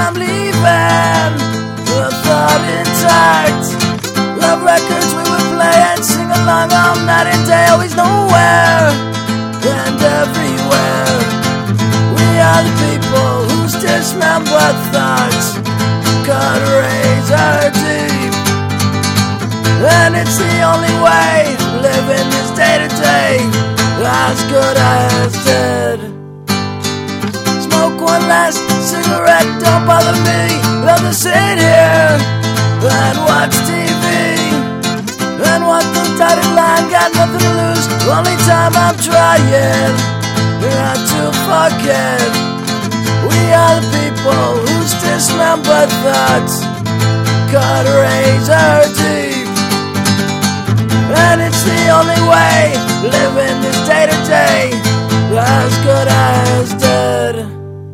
I'm leaving. The thought intact. Love records we would play and sing along all night and day, always nowhere and everywhere. We are the people whose dismembered thoughts cut razor deep, and it's the only way living this day to day, as good as dead. Smoke one last cigarette, don't bother me. Love to sit here and watch TV and watch the dotted line, got nothing to lose. Only time I'm trying not to forget. We are the people whose dismembered thoughts cut razor deep, and it's the only way living this day to day, as good as dead.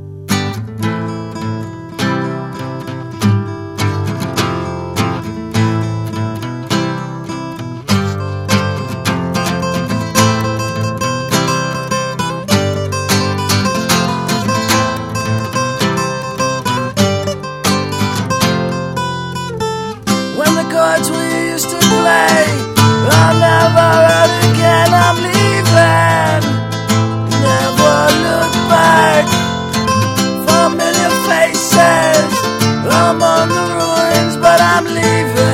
When the chords we used to play I'll never heard again, I'm leaving. Never look back. Familiar faces, I'm on the ruins, but I'm leaving.